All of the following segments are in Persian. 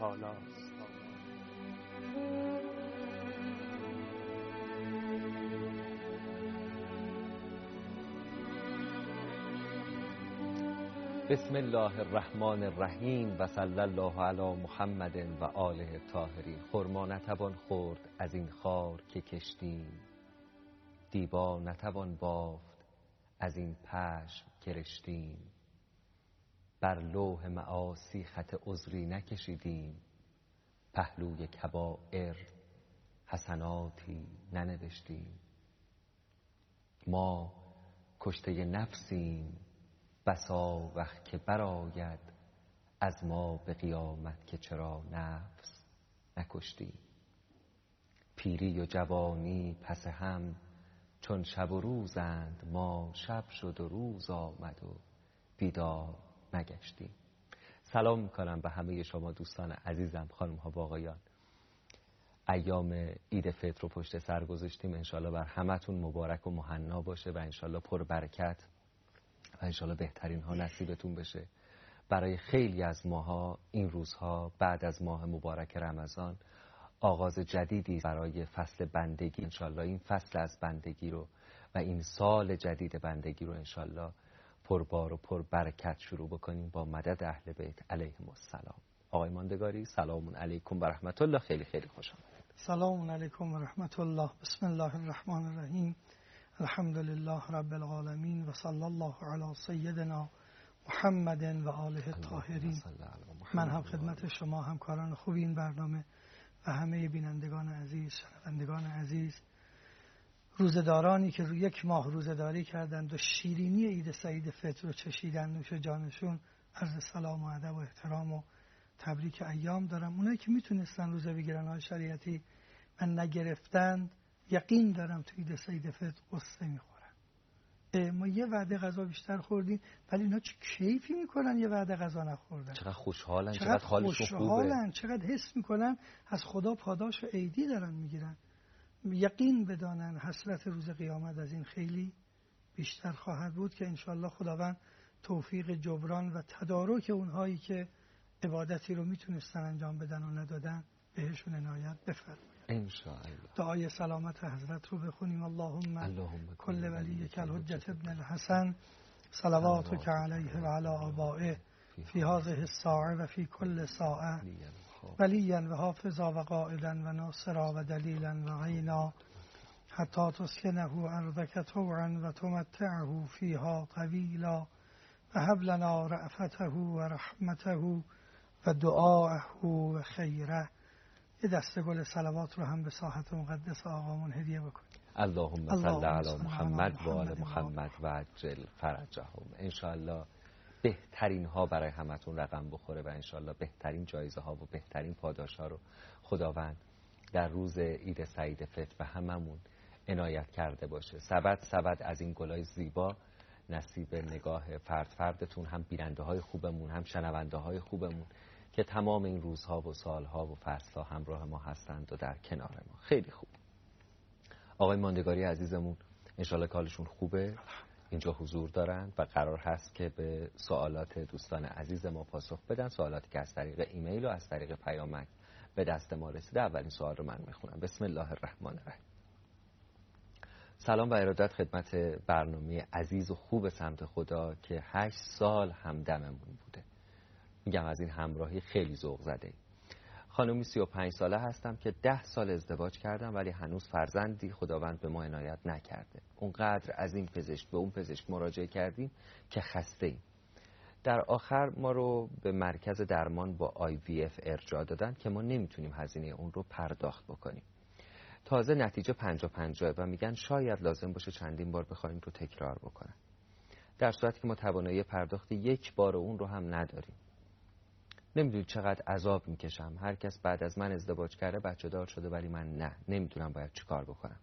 تعالی است. بسم الله الرحمن الرحیم و صلی الله علی محمد و آله الطاهرین. خرما نتوان خورد از این خار که کشتیم، دیبا نتوان بافت از این پشم که رشتیم. بر لوح معاصی خط عذری نکشیدیم، پهلوی کبائر حسناتی ننوشتیم. ما کشته نفسیم، بسا وقت که برآید از ما به قیامت که چرا نفس نکشتیم. پیری و جوانی پس هم چون شب و روزند، ما شب شد و روز آمد و بیدار نگشتیم. سلام میکنم به همه شما دوستان عزیزم، خانم ها و آقایان. ایام عید فطر رو پشت سر گذاشتیم، انشالله بر همتون مبارک و مهنا باشه و انشالله پر برکت و انشالله بهترین ها نصیبتون بشه. برای خیلی از ماها این روزها بعد از ماه مبارک رمضان آغاز جدیدی برای فصل بندگی. انشالله این فصل از بندگی رو و این سال جدید بندگی رو انشالله پربار و پر برکت شروع بکنیم با مدد اهل بیت علیهم السلام. آقای ماندگاری سلام علیکم و رحمت الله. خیلی خیلی خوش آمدید. سلام علیکم و رحمت الله. بسم الله الرحمن الرحیم. الحمد لله رب العالمین و صلی الله علی سیدنا محمد و آله الطاهرین. من هم خدمت شما همکاران خوب این برنامه و همه بینندگان عزیز، شنوندگان عزیز، روزدارانی که یک ماه روزداری کردند و شیرینی عید سعید فطر رو چشیدن نوش جانشون، عرض سلام و ادب و احترام و تبریک ایام دارم. اونایی که میتونستن روزه بگیرن های شریعتی و نگرفتند، یقین دارم تو عید سعید فطر قصه میخورن. ما یه وعده غذا بیشتر خوردیم ولی اینا چه کیفی میکنن یه وعده غذا نخوردن. چقدر خوشحالن، چقدر حالشون خوبه، چقدر حس میکنن از خدا پاداش و عیدی دارن میگیرن. یقین بدانن حسرت روز قیامت از این خیلی بیشتر خواهد بود که انشالله خداوند توفیق جبران و تدارک اونهایی که عبادتی رو میتونستن انجام بدن و ندادن بهشون عنایت بفرماید. انشاءالله. دعای سلامت حضرت رو بخونیم. اللهم کل ولیک الحجة ابن الحسن صلواتک علیه و علی آبائه فی هذه الساعه و فی کل ساعه ولیا و حافظا و قائدا و ناصرا و دلیلا و عینا حتی تسکنه ارضک طوعا و تمتعه فیها طویلا و هب لنا رأفته و رحمته و دعاءه و خیره. یه دسته گل صلوات رو هم به ساحت مقدس آقامون هدیه بکنیم. اللهم صل علی محمد و آل محمد و عجل فرجهم. انشاءالله بهترین ها برای همتون رقم بخوره و انشاءالله بهترین جایزه ها و بهترین پاداش ها رو خداوند در روز عید سعید فطر به هممون عنایت کرده باشه. سبد از این گلای زیبا نصیب نگاه فردتون، هم بیننده های خوبمون هم شنونده های خوبمون که تمام این روزها و سالها و فصلها همراه ما هستند و در کنار ما. خیلی خوب. آقای ماندگاری عزیزمون انشالله کالشون خوبه، اینجا حضور دارن و قرار هست که به سوالات دوستان عزیز ما پاسخ بدن، سوالاتی که از طریق ایمیل و از طریق پیامک به دست ما رسیده. اولین سوال رو من میخونم. بسم الله الرحمن الرحیم. سلام و ارادت خدمت برنامه عزیز و خوب سمت خدا که 8 سال همدممون بوده. میگم از این همراهی خیلی ذوق زده. خانومی 35 ساله هستم که 10 سال ازدواج کردم ولی هنوز فرزندی خداوند به ما عنایت نکرده. اونقدر از این پزشک به اون پزشک مراجعه کردیم که خسته ایم. در آخر ما رو به مرکز درمان با IVF ارجاع دادن که ما نمیتونیم هزینه اون رو پرداخت بکنیم. تازه نتیجه 50-50 و میگن شاید لازم باشه چندین بار بخوایم رو تکرار بکنن، در صورتی که ما توانایی پرداخت یک بار اون رو هم نداریم. نمیدونید چقدر عذاب میکشم. هر کس بعد از من ازدواج کرده بچه دار شده ولی من نه. نمیدونم باید چی کار بکنم،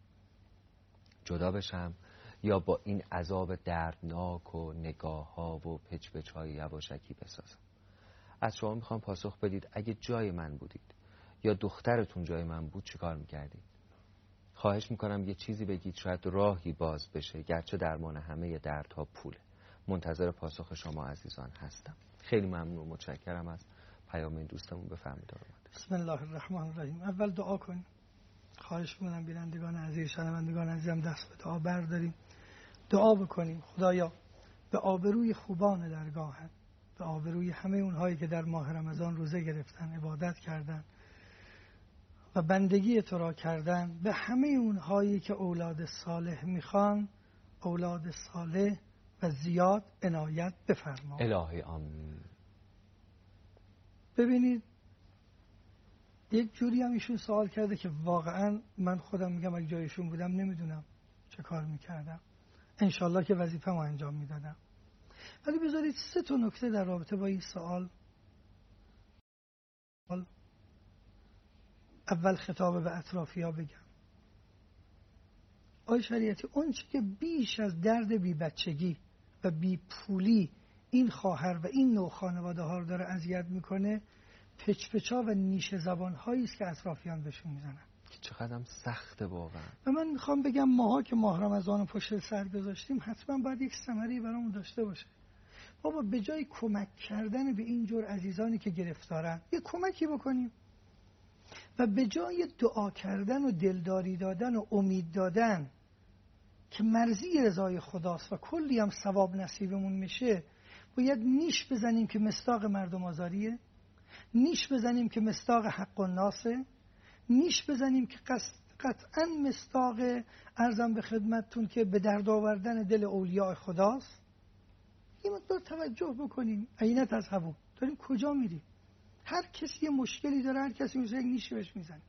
جدا بشم یا با این عذاب دردناک و نگاه ها و پچ های یواشکی بسازم. از شما میخوام پاسخ بدید اگه جای من بودید یا دخترتون جای من بود چی کار میکردید؟ خواهش میکنم یه چیزی بگید، شاید راهی باز بشه، گرچه درمان همه دردها پوله. منتظر پاسخ شما عزیزان هستم. خیلی ممنون و متشکرم از پیام این دوستمون بفرمایید. بسم الله الرحمن الرحیم. اول دعا کنیم. خواهش می‌کنم بینندگان عزیز، شنوندگان عزیزم دست به دعا برداریم. دعا بکنیم خدایا به آبروی خوبان درگاهت، به آبروی همه اونهایی که در ماه رمضان روزه گرفتن، عبادت کردن و بندگی تو را کردن، به همه اونهایی که اولاد صالح میخوان، اولاد صالح و زیاد عنایت بفرما. الهی آمین. ببینید یک جوری هم ایشون سوال کرده که واقعا من خودم میگم اگه جایشون بودم نمیدونم چه کار میکردم. انشالله که وظیفه ما انجام میدادم. ولی بذارید 3 نکته در رابطه با این سوال. اول خطاب به اطرافیا بگم. آقای شریعتی، اون چی که بیش از درد بی بچگی و بی پولی این خواهر و این نوع خانواده ها رو داره اذیت میکنه، پچپچا و نیش زبان هایی است که اطرافیان بهشون میزنن. چقدر سخته واقعا. و من میخوام بگم ماها که ماه رمضان پشت سر گذاشتیم حتما باید یک ثمری برامون داشته باشه. بابا به جای کمک کردن به این جور عزیزانی که گرفتارن یه کمکی بکنیم و به جای دعا کردن و دلداری دادن و امید دادن که مرضی رضای خداست و کلی هم ثواب نصیبمون میشه، باید نیش بزنیم که مصداق مردم آزاریه، نیش بزنیم که مصداق حق الناسه، نیش بزنیم که قطعا مصداق ارزم به خدمتتون که به درد آوردن دل اولیاء خداست. یه مقدار توجه بکنیم. عینت از هوا داریم کجا میریم؟ هر کسی یه مشکلی داره، هر کسی میشه یک نیشی بهش میزنه.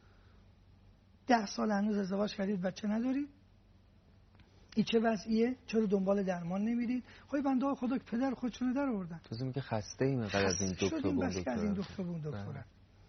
10 سال هنوز ازدواج کردید بچه ندارید؟ این چه وضعیه؟ چرا دنبال درمان نمیرید؟ خب بنده خدا که پدر خودشونو در آوردن. تو میگه خسته ایم از این دکتر بون دکتر.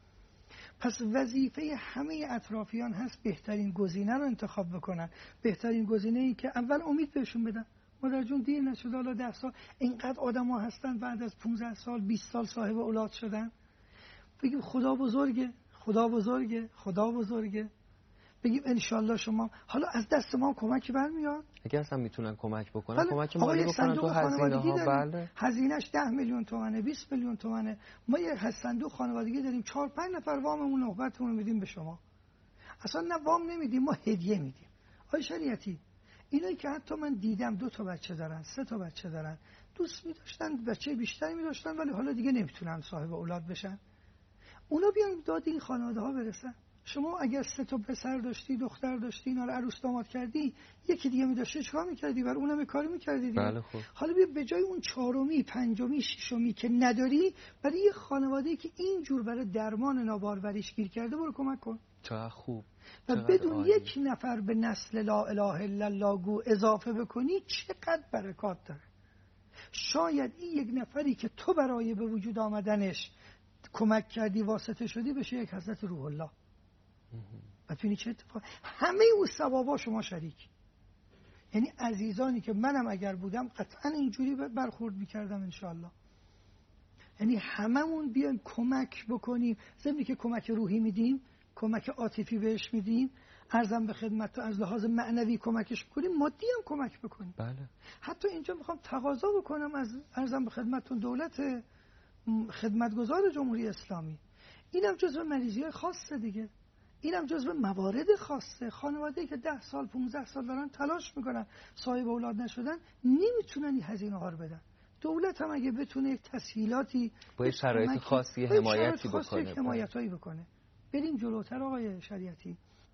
پس وظیفه همه اطرافیان هست بهترین گزینه رو انتخاب بکنن. بهترین گزینه این که اول امید بهشون بدن. مادر جون دیر نشد، حالا 10 سال اینقدر آدم‌ها هستن بعد از 15 سال 20 سال صاحب اولاد شدن. بگیم خدا بزرگه، خدا بزرگه، خدا بزرگه. بگیم انشالله شما حالا از دست ما کمکی برمیاد. اگه اصلا میتونن کمک بکنن، کمک مالی بکنن تو هزینه ها. بله. هزینه‌اش 10 میلیون تومانه، 20 میلیون تومانه. ما یه صندوق خانوادگی داریم، 4-5 نفر واممون نوبتمون میدیم به شما. اصلا نه وام نمیدیم، ما هدیه میدیم. آقای شریعتی، اینایی که حتی من دیدم 2 تا بچه دارن، 3 تا بچه دارن، دوست می‌داشتن بچه بیشتری می‌داشتن ولی حالا دیگه نمیتونن صاحب اولاد بشن. اونا بیان داد این خانواده ها برسن. شما اگر 3 تا پسر داشتی، دختر داشتی، اینا رو عروس داماد کردی، یکی دیگه می‌داشتی، چیکار می‌کردی؟ بر اونم کاری می‌کردی دیگه. بله خب. حالا بیا به جای اون 4می، 5می، 6می که نداری، برای یه خانواده‌ای که اینجور برای درمان ناباروریش گیر کرده برو کمک کن. چقدر خوب. و بدون یک نفر به نسل لا اله الا الله گو اضافه بکنی چقدر برکات داره. شاید این یک نفری که تو برای به وجود آمدنش کمک کردی، واسطه شدی، بشه یک حضرت روح الله. و ببینی چه اتفاق، همه اون ثوابا شما شریک. یعنی عزیزانی که منم اگر بودم قطعا اینجوری برخورد میکردم انشاءالله. یعنی هممون بیایم کمک بکنیم. ضمن که کمک روحی میدیم، کمک عاطفی بهش میدیم، ارزم به خدمت تو از لحاظ معنوی کمکش کنیم، مادی هم کمک بکنیم. بله. حتی اینجا میخوام تقاضا بکنم از ارزم به خدمتتون دولت خدمتگزار جمهوری اسلامی، اینم جزو مریضی‌های خاصه دیگه، اینم جزو موارد خاصه. خانواده‌ای که 10 سال 15 سال دارن تلاش میکنن صاحب اولاد نشدن، نمیتونن این هزینه ها رو بدن. دولت هم اگه بتونه یک تسهیلاتی با شرایط خاصی حمایتی بکنه، حمایتایی بکنه. بریم جلوتر آقای شریعتی.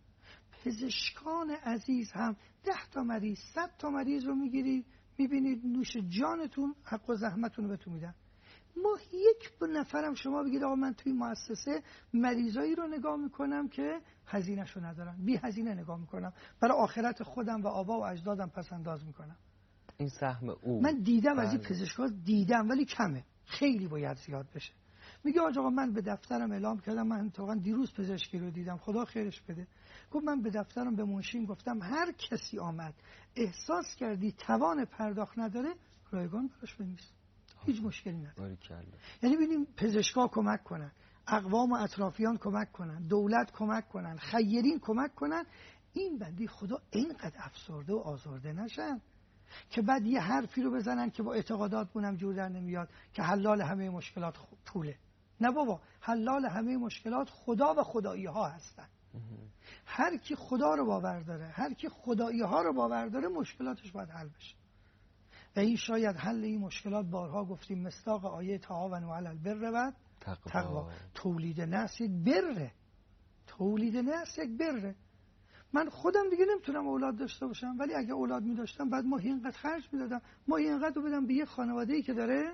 پزشکان عزیز هم 10 تا مریض 100 تا مریض رو میبینید نوش جانتون حق و زحمتون رو بهتون میدن. ما یک نفرم شما بگید آقا من توی مؤسسه مریضایی رو نگاه میکنم که هزینه‌شو ندارن، بی هزینه نگاه میکنم، برای آخرت خودم و آبا و اجدادم پس انداز میکنم. این سهم او من دیدم از این پزشکا دیدم، ولی کمه، خیلی باید زیاد بشه. میگه آقا من به دفترم اعلام کردم، من واقعا دیروز پزشکی رو دیدم خدا خیرش بده، گفت من به دفترم به منشین گفتم هر کسی آمد احساس کردی توان پرداخت نداره رایگان براش بنویس، هیچ مشکلی نداره. یعنی ببینیم پزشکا کمک کنن، اقوام و اطرافیان کمک کنن، دولت کمک کنن، خیرین کمک کنن، این بندی خدا اینقدر افسرده و آزرده نشن که بعد یه حرفی رو بزنن که با اعتقادات بونم جور در نمیاد که حلال همه مشکلات پوله. نه بابا، حلال همه مشکلات خدا و خدایی ها هستن. هر کی خدا رو باور داره، هر کی خدایی ها رو باور داره، مشکلاتش باید حل بشه. و این شاید حل این مشکلات، بارها گفتیم، مصداق آیه تعاونوا علی البر و تقوا. تولید نسل یک بره، تولید نسل یک بره. من خودم دیگه نمیتونم اولاد داشته باشم، ولی اگه اولاد می‌داشتم بعد ماهی اینقدر خرج می‌دادم، ماهی اینقدر رو بدم به یه خانواده‌ای که داره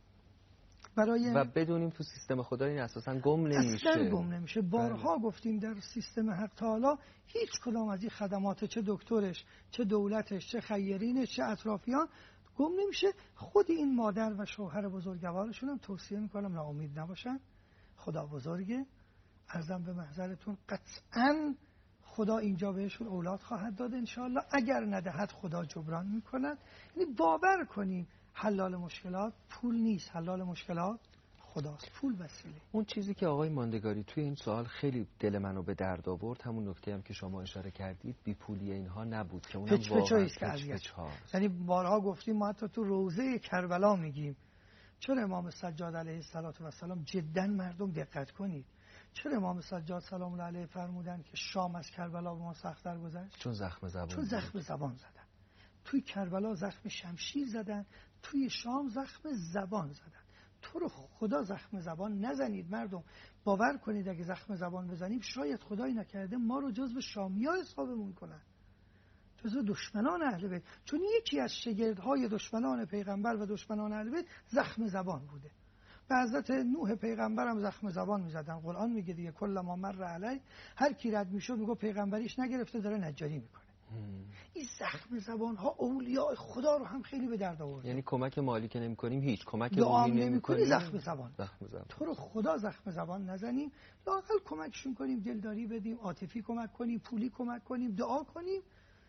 برای و بدونیم تو سیستم خدا این اساسا گم نمیشه. اصلا گم نمیشه. بارها گفتیم در سیستم حق تعالی هیچ کدام از این خدمات، چه دکترش، چه دولتش، چه خیرینش، چه اطرافیان، گم نمیشه. خود این مادر و شوهر بزرگوارشون هم توصیه میکنم ناامید نباشن. خدا بزرگه، عرضم به محضرتون قطعاً خدا اینجا بهشون اولاد خواهد داد انشاءالله. اگر ندهد خدا جبران میکند. یعنی باور کنیم حلال مشکلات پول نیست، حلال مشکلات خداست، پول وسیله. اون چیزی که آقای ماندگاری توی این سوال خیلی دل منو به درد آورد، همون نکته هم که شما اشاره کردید، بیپولی اینها نبود که اونم واقعا پچ‌پچ‌هاست. یعنی بارها گفتیم، ما حتی تو روضه کربلا میگیم چرا امام سجاد علیه السلام جدا مردم دقت کنید، چرا امام سجاد سلام الله علیه فرمودن که شام از کربلا به ما سخت‌تر گذشت؟ چون زخم زبان زدن. توی کربلا زخم شمشیر زدن، توی شام زخم زبان زدن. تو رو خدا زخم زبان نزنید مردم. باور کنید اگه زخم زبان بزنیم شاید خدایی نکرده ما رو جزو شامی‌ها حسابمون کنن، جزو دشمنان اهل بیت. چون یکی از شگردهای دشمنان پیغمبر و دشمنان اهل بیت زخم زبان بوده. به حضرت نوح پیغمبر هم زخم زبان میزدن. قرآن میگه دیگه کل ما مر علی، هر کی رد میشد میگه پیغمبریش نگرفته داره نجاری میکنه. این زخم زبان ها اولیاء خدا رو هم خیلی به درد آورده. یعنی کمک مالی که نمی‌کنیم، هیچ کمک دعا روحی نمی‌کنیم، زخم زبان. تو رو خدا زخم زبان نزنیم، لااقل کمکشون کنیم، دلداری بدیم، عاطفی کمک کنیم، پولی کمک کنیم، دعا کنیم.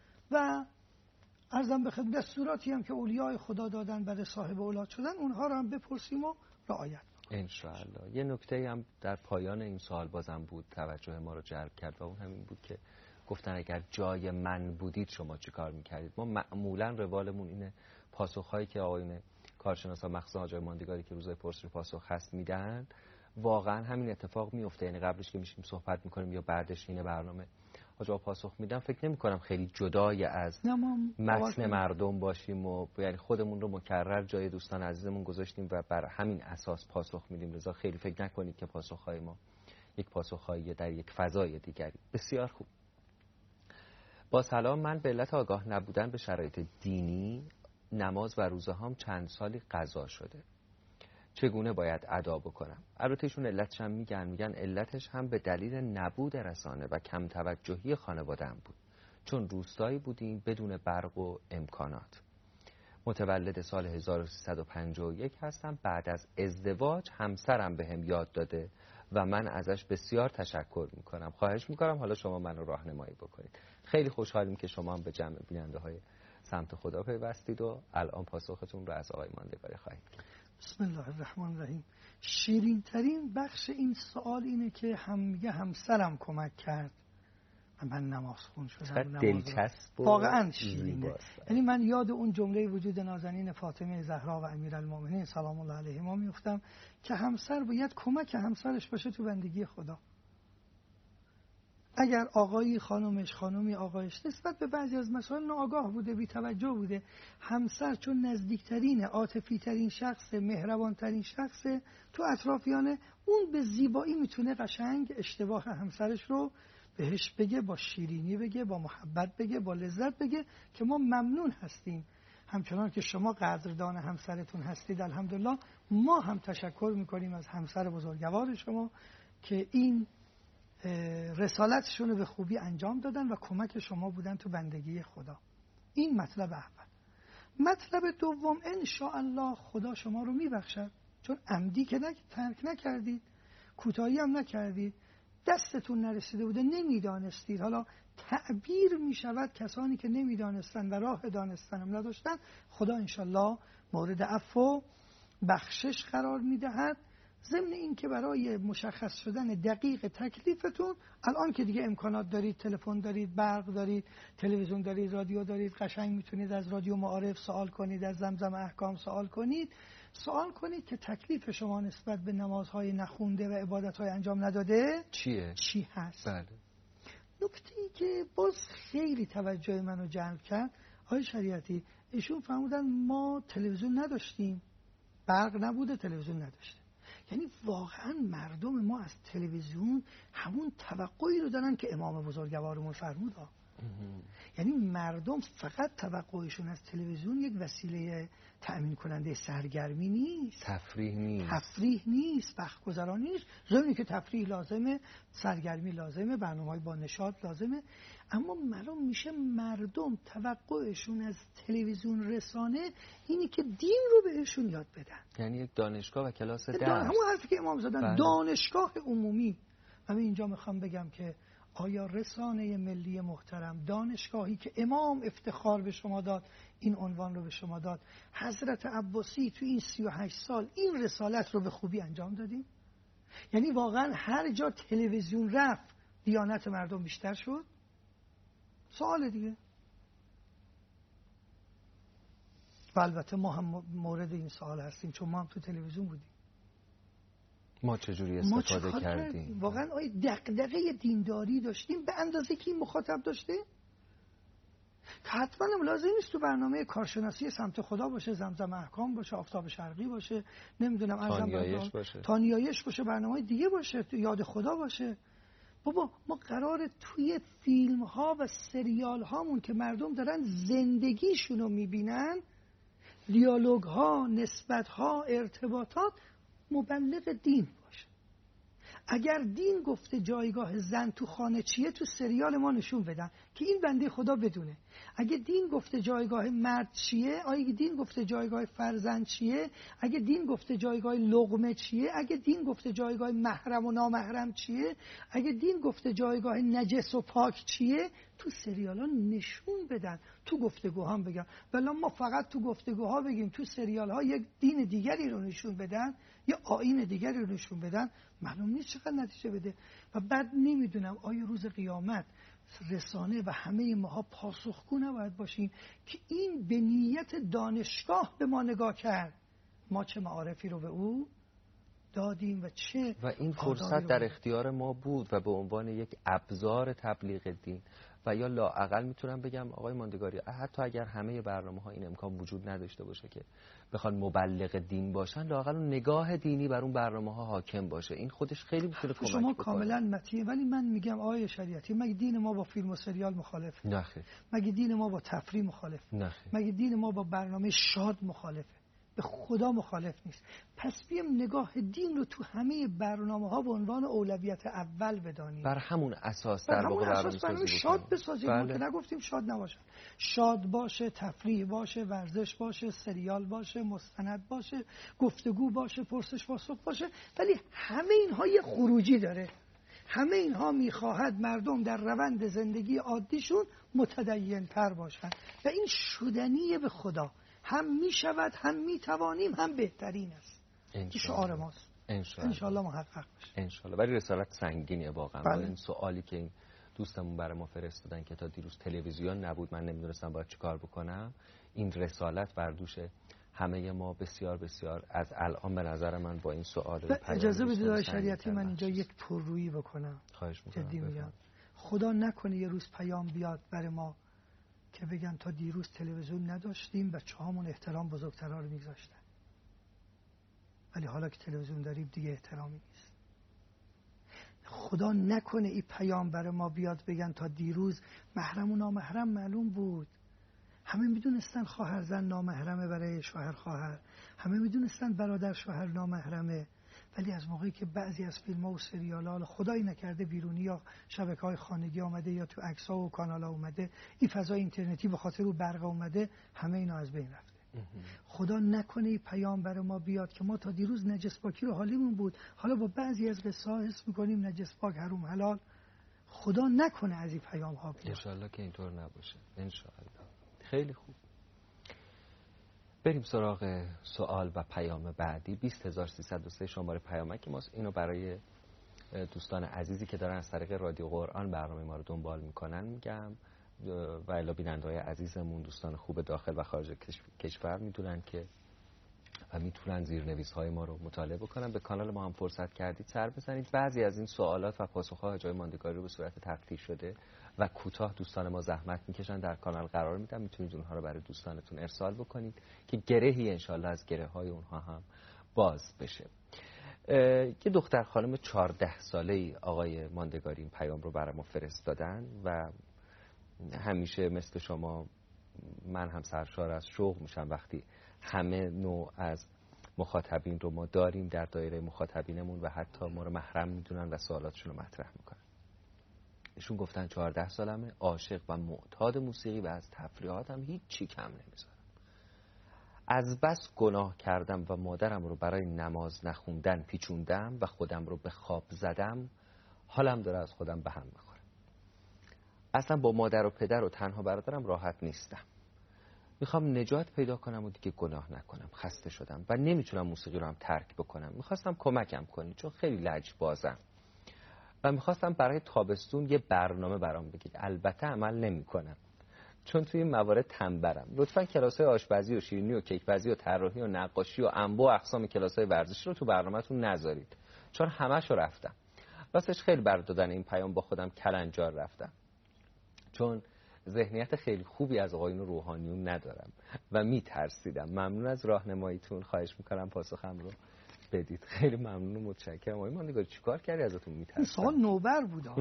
و عرضم به خدمت دستوراتی هم که اولیاء خدا دادن برای صاحب اولاد شدن، اونها رو هم بپرسیم و رعایت کنیم انشاءالله. یه نکته هم در پایان این سوال بازم بود توجه ما رو جلب کرد و اون همین بود که گفتن اگر جای من بودید شما چی کار میکردید. ما معمولا روالمون اینه پاسخهایی که آقایون کارشناسا مخصوصا آقای ماندگاری که روزای پرسش پاسخ هست میدن، واقعا همین اتفاق میفته. یعنی قبلش که میشیم صحبت میکنیم یا بعدش این برنامه آجا پاسخ میدم، فکر نمی کنم خیلی جدای از متن مردم باشیم و یعنی خودمون رو مکرر جای دوستان عزیزمون گذاشتیم و بر همین اساس پاسخ میدیم. لذا خیلی فکر نکنید که پاسخهای ما یک پاسخهایی در یک فضای دیگری. بسیار خوب. با سلام، من به علت آگاه نبودن به شرایط دینی نماز و روزه هام چند سالی قضا شده. چگونه باید ادا بکنم؟ البته ایشون علتش هم میگن علتش هم به دلیل نبود رسانه و کم توجهی خانواده‌ام بود، چون روستایی بودیم بدون برق و امکانات. متولد سال 1351 هستم. بعد از ازدواج همسرم بهم یاد داده و من ازش بسیار تشکر میکنم. خواهش میکنم حالا شما منو راهنمایی بکنید. خیلی خوشحالیم که شما هم به جمع بیننده های سمت خدا پیوستید و الان پاسختون رو از آقای ماندگاری خواهید کرد. بسم الله الرحمن الرحیم. شیرین ترین بخش این سوال اینه که هم میگه همسرم کمک کرد و من نماز خون شدم. دلچسب واقعا شیرینه. یعنی من یاد اون جمله وجود نازنین فاطمه زهرا و امیرالمومنین سلام الله علیهما میافتم که همسر باید کمک همسرش باشه تو بندگی خدا. اگر آقایی خانمی آقایش نسبت به بعضی از مسائل ناآگاه بوده، بی توجه بوده، همسر چون نزدیکترین، عاطفی ترین شخص، مهربان ترین شخص تو اطرافیانه، اون به زیبایی میتونه قشنگ اشتباه همسرش رو بهش بگه، با شیرینی بگه، با محبت بگه، با لذت بگه که ما ممنون هستیم. همچنان که شما قدردان همسرتون هستید الحمدلله، ما هم تشکر میکنیم از همسر بزرگوار شما که این رسالتشون رو به خوبی انجام دادن و کمک شما بودن تو بندگی خدا. این مطلب اول. مطلب دوم، انشاءالله خدا شما رو میبخشد، چون عمدی که ترک نکردید، کوتاهی هم نکردید، دستتون نرسیده بوده، نمیدانستید. حالا تعبیر میشود کسانی که نمیدانستن و راه دانستن هم نداشتن، خدا انشاءالله مورد عفو و بخشش قرار میدهد. ضمن این که برای مشخص شدن دقیق تکلیفتون، الان که دیگه امکانات دارید، تلفن دارید، برق دارید، تلویزیون دارید، رادیو دارید، قشنگ میتونید از رادیو معارف سوال کنید، از زمزم احکام سوال کنید سوال کنید که تکلیف شما نسبت به نمازهای نخونده و عبادتهای انجام نداده چی هست؟ بله. نکته‌ای که باز خیلی توجه منو جلب کرد، آقای شریعتی ایشون فرمودن ما تلویزیون نداشتیم، برق نبوده، تلویزیون نداشتیم. یعنی واقعا مردم ما از تلویزیون همون توقعی رو دارن که امام بزرگوارمون فرمود. یعنی مردم فقط توقعشون از تلویزیون یک وسیله تأمین کننده سرگرمی نیست، تفریح نیست، وقت گذرانی نیست. ضمن که تفریح لازمه، سرگرمی لازمه، برنامه‌های با نشاط لازمه، اما معلوم میشه مردم توقعشون از تلویزیون رسانه اینی که دین رو بهشون یاد بدن. یعنی یک دانشگاه و کلاس درس. همون حرفی که امام زدن، دانشگاه عمومی. من اینجا میخوام بگم که آیا رسانه ملی محترم، دانشگاهی که امام افتخار به شما داد، این عنوان رو به شما داد، حضرت عباسی تو این 38 سال این رسالت رو به خوبی انجام دادیم؟ یعنی واقعا هر جا تلویزیون رفت دیانت مردم بیشتر شد؟ سوال دیگه. و البته ما هم مورد این سوال هستیم، چون ما هم تو تلویزیون بودیم. ما چجوری استفاده کردیم؟ واقعا آیا دغدغه دینداری داشتیم به اندازه که این مخاطب داشته؟ که حتما لازم نیست تو برنامه کارشناسی سمت خدا باشه، زمزم احکام باشه، آفتاب شرقی باشه، نمیدونم تانیایش باشه، برنامه دیگه باشه، تو یاد خدا باشه. بابا ما قراره توی فیلم ها و سریال هامون که مردم دارن زندگیشونو میبینن، دیالوگ ها، نسبت ها، ارتباطات مبلغ دین باشه. اگر دین گفته جایگاه زن تو خانه چیه، تو سریال ما نشون بدن که این بنده خدا بدونه. اگه دین گفته جایگاه مرد چیه، اگه دین گفته جایگاه فرزند چیه، اگه دین گفته جایگاه لقمه چیه، اگه دین گفته جایگاه محرم و نامحرم چیه، اگه دین گفته جایگاه نجس و پاک چیه، تو سریال ها نشون بدن، تو گفتگوها هم بگن. ولی ما فقط تو گفتگوها بگیم، تو سریال ها یک دین دیگری رو نشون بدن، یا آیین دیگری رو نشون بدن، معلوم نیست چقدر نتیجه بده. و بعد نمیدونم آیا روز قیامت رسانه و همه ماها پاسخگو نباید باشیم که این به نیت دانشگاه به ما نگاه کرد، ما چه معارفی رو به او دادیم و چه و این فرصت در اختیار ما بود و به عنوان یک ابزار تبلیغ دین. و یا لااقل میتونم بگم آقای ماندگاری، حتی اگر همه برنامه‌ها این امکان وجود نداشته باشه که بخوان مبلغ دین باشن، لااقل اون نگاه دینی بر اون برنامه‌ها حاکم باشه، این خودش خیلی میتونه کمک شما بکنه. کاملا متیه. ولی من میگم آقای شریعتی، مگه دین ما با فیلم و سریال مخالفه؟ نخیر. مگه دین ما با تفریح مخالفه؟ نخیر. مگه دین ما با برنامه شاد مخالفه؟ به خدا مخالف نیست. پس بیام نگاه دین رو تو همه برنامه‌ها به عنوان اولویت اول بدانیم. بر همون اساس در واقع برنامه شاد بسازیم. ما که نگفتیم شاد نباشه. شاد باشه، تفریح باشه، ورزش باشه، سریال باشه، مستند باشه، گفتگو باشه، پرسش پاسخ باشه، ولی همه اینها یه خروجی داره. همه اینها میخواهد مردم در روند زندگی عادیشون متدین تر باشن و این شدنیه به خدا. هم می شود، هم می توانیم، هم بهترین است. این شعار ماست. انشالله محقق بشه. انشالله. ولی رسالت سنگینیه واقعا. با این سوالی که این دوستمون برای ما فرستادن که تا دیروز تلویزیون نبود، من نمیدونستم باید چیکار بکنم، این رسالت بر دوش همه ما بسیار بسیار از الان به نظر من با این سوال اجازه بدید آقای شریعتی من اینجا یک پررویی بکنم. خواهش می‌کنم. جدی میگم. خدا نکنه یه روز پیام بیاد برای ما که بگن تا دیروز تلویزیون نداشتیم، بچه‌هامون احترام بزرگترا رو می‌گذاشتن، ولی حالا که تلویزیون داریم دیگه احترامی نیست. خدا نکنه این پیام برای ما بیاد بگن تا دیروز محرم و نامحرم معلوم بود، همه میدونستن خواهر زن نامحرمه برای شوهر خواهر، همه میدونستن برادر شوهر نامحرمه، ولی از موقعی که بعضی از فیلم‌ها و سریال‌ها خدایی نکرده بیرونی یا شبکه‌های خانگی آمده یا تو عکس‌ها و کانال‌ها اومده، این فضای اینترنتی به خاطر اون برق اومده، همه اینا از بین رفته. خدا نکنه این پیام برای ما بیاد که ما تا دیروز نجس پاکی رو حالیمون بود، حالا با بعضی از قصه ها حس می‌کنیم نجس پاک حروم حلال. خدا نکنه از این پیام‌ها بیاد. ان شاءالله که اینطور نباشه. ان شاءالله. خیلی خوب. بریم سراغ سوال و پیام بعدی. 20303 شماره پیامک ماست. اینو برای دوستان عزیزی که دارن از طریق رادیو قرآن برنامه ما رو دنبال میکنن میگم، و الا بیننده‌های عزیزمون دوستان خوب داخل و خارج کشور میدونن که و میتونن زیرنویس‌های ما رو مطالعه بکنن. به کانال ما هم فرصت کردید سر بزنید. بعضی از این سوالات و پاسخ‌ها جای ماندگاری رو به صورت تقطیع شده و کوتاه دوستان ما زحمت میکشن در کانال قرار میدن. میتونید اونها رو برای دوستانتون ارسال بکنید که گرهی انشالله از گره‌های اونها هم باز بشه. یه دختر خانم 14 ساله‌ای آقای ماندگاری این پیام رو برای ما فرستادن و همیشه مثل شما من هم سرشار از شوق میشم وقتی همه نوع از مخاطبین رو ما داریم در دایره مخاطبینمون و حتی ما رو محرم میدونن و سوالاتشون رو مطرح میکنن. ایشون گفتن 14 سالمه، عاشق و معتاد موسیقی و از تفریحاتم هیچی کم نمیذارم. از بس گناه کردم و مادرم رو برای نماز نخوندن پیچوندم و خودم رو به خواب زدم. حالم داره از خودم به هم میخوره. اصلا با مادر و پدر و تنها برادرم راحت نیستم. میخوام نجات پیدا کنم و دیگه گناه نکنم. خسته شدم و نمیتونم موسیقی رو هم ترک بکنم. میخواستم کمکم کنی چون خیلی لجبازم و میخواستم برای تابستون یه برنامه برام بگید. البته عمل نمیکنم چون توی این موارد تنبرم. لطفاً کلاس‌های آشپزی و شیرینی و کیک‌بازی و طراحی و نقاشی و انواع و اقسام کلاس‌های ورزشی رو تو برنامه‌تون نذارید چون همه‌شو رفتم. راستش خیلی برای دادن این پیام با خودم کلنجار رفتم چون ذهنیت خیلی خوبی از آقایون روحانیون ندارم و میترسیدم. ممنون از راهنماییتون. خواهش میکنم پاسخم رو بدید. خیلی ممنون و متشکرم. آقای ماندگاری چیکار کردی ازتون میترسم؟ سوال نوبر بودا.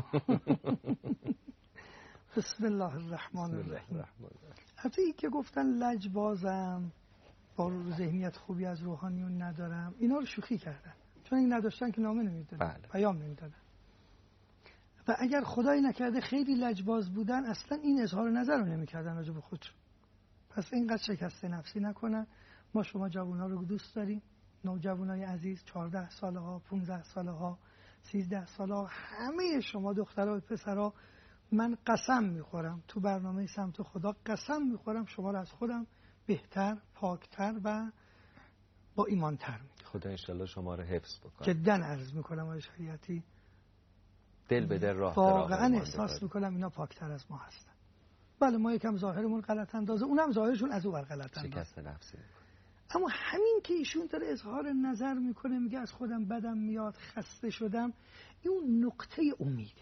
بسم الله الرحمن الرحیم. حتی ای که گفتن لجبازم با ذهنیت خوبی از روحانیون ندارم، اینا رو شوخی کردن چون این نداشتن که نامه نمیدادن، پیام نمیدادن. و اگر خدای نکرده خیلی لجباز بودن اصلا این اظهار نظر رو نمیکردن راجع به خودشون. پس اینقدر شکسته نفسی نکنن. ما شما جوونا رو دوست داریم، نوجوانای عزیز، 14 ساله ها، 15 ساله ها، 13 ساله ها، همه شما دخترها و پسرها، من قسم میخورم تو برنامه سمت خدا قسم میخورم شما رو از خودم بهتر، پاکتر و با ایمانتر میدونم. خدا انشالله شما رو حفظ بکنه. جدا عرض میکنم آقای شریعتی، دل به دل راه واقعا احساس میکنم اینا پاکتر از ما هستن. بله ما یکم ظاهرمون غلط اندازه، اونم ظاهرشون از او بر غلط اندازه، شکست نفسی. اما همین که ایشون داره اظهار نظر میکنه میگه از خودم بدم میاد، خسته شدم، این نقطه امیده.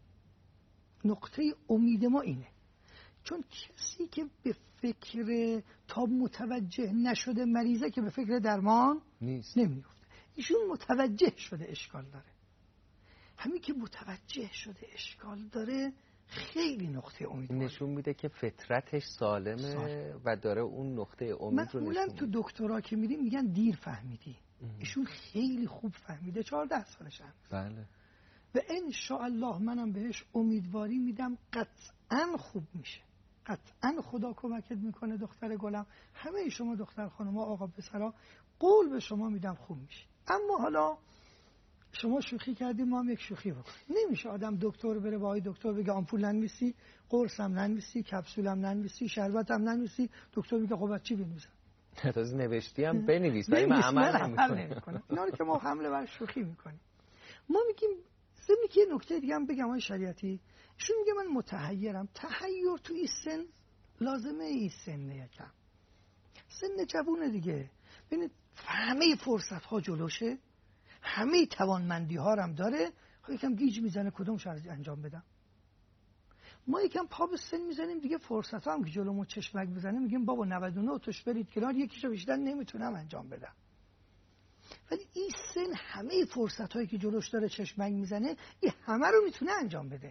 نقطه امید ما اینه. چون کسی که به فکر تا متوجه نشده مریضه که به فکر درمان نیست نمیفته. ایشون متوجه شده اشکال داره. همین که متوجه شده اشکال داره خیلی نقطه امید نشون میده که فطرتش سالمه و داره اون نقطه امید رو نشون میده. تو دکترا که میریم میگن دیر فهمیدی. ایشون خیلی خوب فهمیده، 14 سالش هم. بله. و ان شاء الله منم بهش امیدواری میدم قطعا خوب میشه. قطعا خدا کمکت میکنه دختر گلم. همه شما دختر خانوما، آقا پسرا، قول به شما میدم خوب میشه. اما حالا شما شوخی کردیم، ما هم یک شوخی بکنیم. نمیشه آدم دکتر بره با دکتر بگه آمپول ننویسی، قرصم ننویسی، کپسولم ننویسی، شربتم ننویسی. دکتر میگه خب چی بنویسم؟ تازه نوشتی هم بنویس ولی من عمل نمیکنم. اینا رو که ما حمله بر شوخی میکنیم. ما میگیم ضمن که نکته دیگه هم بگم آقای شریعتی، ایشون میگه من متحیرم. تحیر تو این سن لازمه، این سن یکم سن جوونه دیگه. ببینید همه فرصت ها جلوشه، همه توانمندی ها هم داره. خب یکم گیج میزنه کدومش رو انجام بدم. ما یکم پا به سن میزنیم دیگه، فرصت ها هم که جلومون چشمک بزنه میگیم بابا 99 توش برید کنار، یکیشو بیشتر نمیتونم انجام بدم. ولی این سن همه فرصت هایی که جلوش داره چشمک میزنه این همه رو میتونه انجام بده.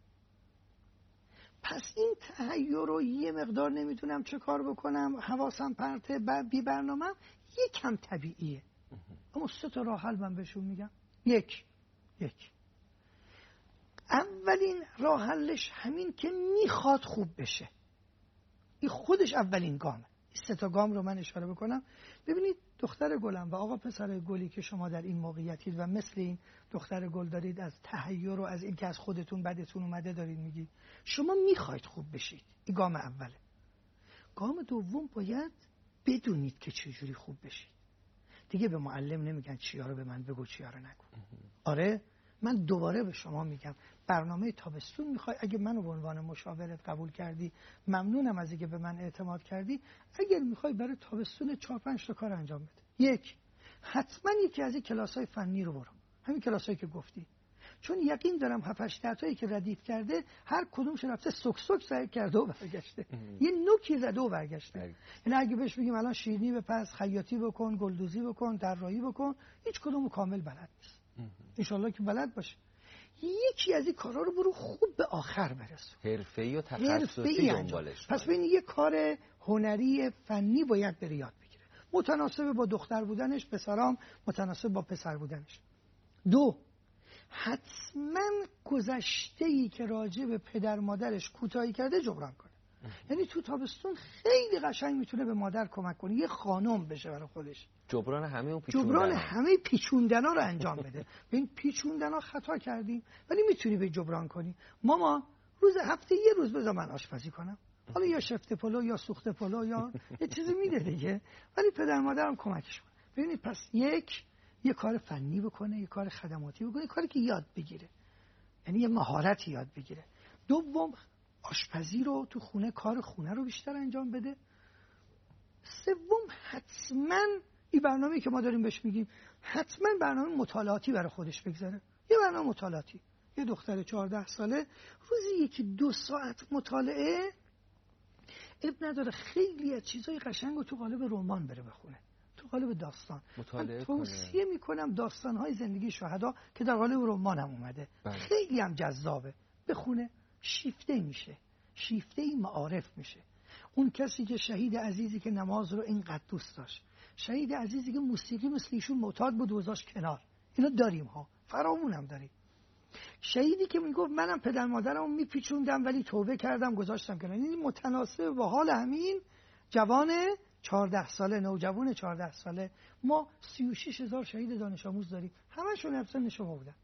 پس این تحیر رو یه مقدار نمیتونم چه کار بکنم، حواسم پرته، بی برنامه، یکم طبیعیه. اما 3 تا راه حل من بهشون میگم. یک اولین راه حلش همین که میخواد خوب بشه. این خودش اولین گامه. این 3 تا گام رو من اشاره بکنم. ببینید دختر گلم و آقا پسر گلی که شما در این موقعیتید و مثل این دختر گل دارید از تحیر و از این که از خودتون بدتون اومده دارید میگید، شما میخواید خوب بشید. این گام اوله. گام دوم باید بدونید که چجوری خوب بشید. دیگه به معلم نمیگن چیا رو به من بگو چیا رو نگو. آره من دوباره به شما میگم برنامه تابستون میخوای، اگه منو به عنوان مشاورت قبول کردی ممنونم از اینکه به من اعتماد کردی. اگر میخوای برای تابستون 4-5 تا کار انجام بده. یک، حتما یکی از این کلاس‌های فنی رو برو، همین کلاسایی که گفتی، چون یقین دارم 7-8 تایی که ردیف کرده هر کدومش رفته سک سعی کرده و برگشته، یه نوکی زده و برگشته. یعنی اگه بهش بگیم الان شیرینی بپز، خیاطی بکن، گلدوزی بکن، طراحی بکن، هیچ کدومو کامل بلد نیست. انشالله که بلد باشه. یکی از این کارا رو برو خوب به آخر برسون، حرفه‌ای و تخصصی دنبالش. پس ببین یه کار هنری فنی باید بره یاد بگیره، متناسب با دختر بودنش، پسرام متناسب با پسر بودنش. دو، حتما گذشته‌ای که راجع به پدر مادرش کوتاهی کرده جبران کنه. یعنی تو تابستون خیلی قشنگ میتونه به مادر کمک کنه، یه خانم بشه برای خودش، جبران همه پیچوندنا رو انجام بده. ببین پیچوندنا خطا کردیم ولی میتونی به جبران کنی. ماما روز هفته یه روز بذار من آشپزی کنم، حالا یا شفت پلو یا سوخت پلو یا یه چیزی میده دیگه، ولی پدر مادرم کمکش کنه. ببینید پس یه کار فنی بکنه، یه کار خدماتی بکنه، یه کاری که یاد بگیره، یعنی یه مهارتی یاد بگیره. دوم، آشپزی رو تو خونه، کار خونه رو بیشتر انجام بده. سوم، حتما این برنامه‌ای که ما داریم بهش میگیم حتما برنامه مطالعاتی برای خودش بگذاره. یه برنامه مطالعاتی، یه دختر 14 ساله روزی 1-2 ساعت مطالعه، اب نداره خیلی از چیزای قشنگو تو قالب رمان بره بخونه، تو قالب داستان. من توصیه میکنم داستان‌های زندگی شهدا که در قالب رمان هم اومده، خیلی هم جذابه، بخونه. شیفته میشه، شیفته معارف میشه. اون کسی که شهید عزیزی که نماز رو اینقدر دوست داشت، شهید عزیزی که موسیقی مثل ایشون معتاد بود و گذاشت کنار، اینا داریم ها، فراوون هم داریم. شهیدی که میگفت منم پدر مادرمو میپیچوندم ولی توبه کردم گذاشتم کنار. این متناسب با حال همین جوان 14 ساله، نوجوان 14 ساله. ما 36,000 شهید دانش آموز داریم، همشون همسن شما بودن.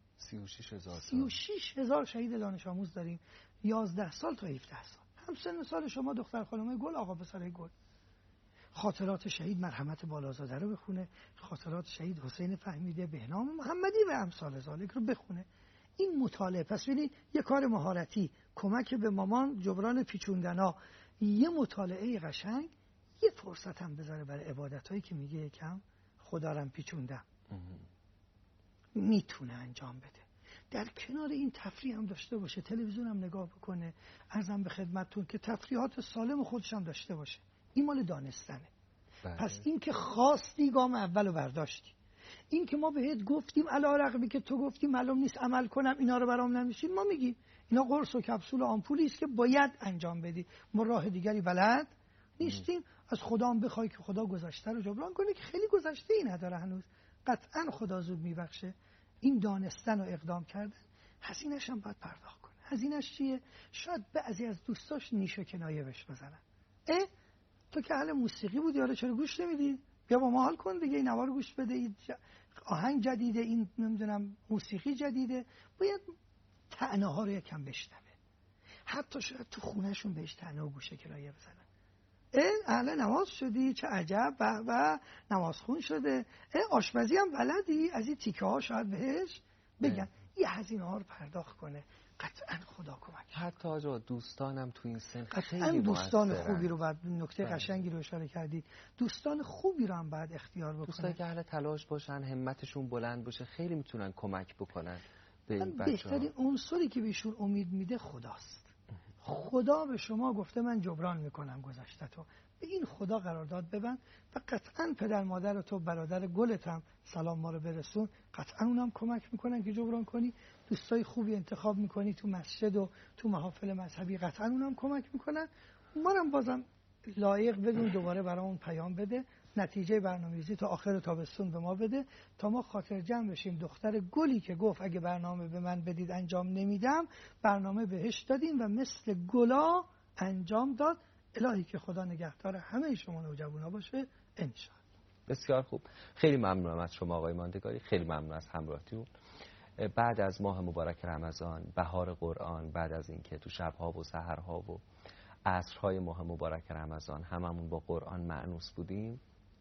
36,000 شهید دانش آموز داریم، 11 سال تا 17 سال، همسن سال شما. دختر خانم گل، آقا پسر گل. خاطرات شهید مرحمت بالازاده رو بخونه، خاطرات شهید حسین فهمیده، بهنام محمدی و امثال ذالک رو بخونه. این مطالعه. پس ببینید یه کار مهارتی، کمک به مامان، جبران پیچوندنا، یه مطالعه قشنگ، یه فرصت هم بذاره برای عبادتایی که میگه یکم خدا رم پیچوندم، میتونه انجام بده. در کنار این تفریح هم داشته باشه، تلویزیون هم نگاه بکنه. عرضم به خدمتتون که تفریحات سالم خودش هم داشته باشه. این مال دانستنه. پس این که خواستی گام اولو برداشتی، این که ما بهت گفتیم علیرغمی که تو گفتی معلوم نیست عمل کنم اینا رو برام نمیشین، ما میگیم اینا قرص و کپسول و آمپولی است که باید انجام بدی، ما راه دیگری بلد نیستیم. از خدا هم بخوای که خدا گذشته رو جبران کنه که خیلی گذشته ای نداره هنوز، قطعا خدا زود میبخشه. این دانستن و اقدام کردن هزینه‌اش هم باید پرداخت کنه. هزینه‌اش چیه؟ شاید بعضی از دوستاش نیش و کنایه بهش بزنن. تو که اهل موسیقی بودی، حالا چرا گوش نمیدی؟ بیا با ما حال کن دیگه، این نوار گوش بده، این آهنگ جدیده، این نمیدونم موسیقی جدیده، باید طعنه ها رو یکم بشنوه. حتی شاید تو خونهشون بهش طعنه و گوشه کنایه بزنن. اهل نماز شدی، چه عجب، و نماز خون شده، آشپزی هم بلدی، از این تیکه ها شاید بهش بگن. یه هزینه ها رو پرداخت کنه، قطعا خدا کمک. حتی آجا دوستانم تو این سن خیلی دوستان خوبی رو بعد، نکته قشنگی رو اشاره کردید، دوستان خوبی رو هم بعد اختیار بکنه. دوستانی که اهل تلاش باشن، همتشون بلند باشه، خیلی میتونن کمک بکنن به این بچه‌ها. بهترین عنصری که بهشون امید میده خداست. خدا به شما گفته من جبران میکنم گذشته تو، به این خدا قرارداد ببند و قطعا پدر مادر تو، برادر گلت هم سلام ما رو برسون، قطعا اونم کمک میکنن که جبران کنی. دوستای خوبی انتخاب میکنی تو مسجد و تو محافل مذهبی، قطعا اونم کمک میکنن. ما هم بازم لایق بدون دوباره برامون پیام بده، نتیجه برنامه‌ریزی تا آخر تابستون به ما بده تا ما خاطر جمع بشیم. دختر گلی که گفت اگه برنامه به من بدید انجام نمیدم، برنامه بهش دادیم و مثل گلا انجام داد. الهی که خدا نگهدار همه شما نوجوانا باشه انشاءالله. بسیار خوب، خیلی ممنونم از شما آقای ماندگاری، خیلی ممنون از همراهیتون. بعد از ماه مبارک رمضان، بهار قرآن، بعد از اینکه تو شب‌ها و سحرها و عصرهای ماه مبارک رمضان هممون با قرآن مأنوس بودیم،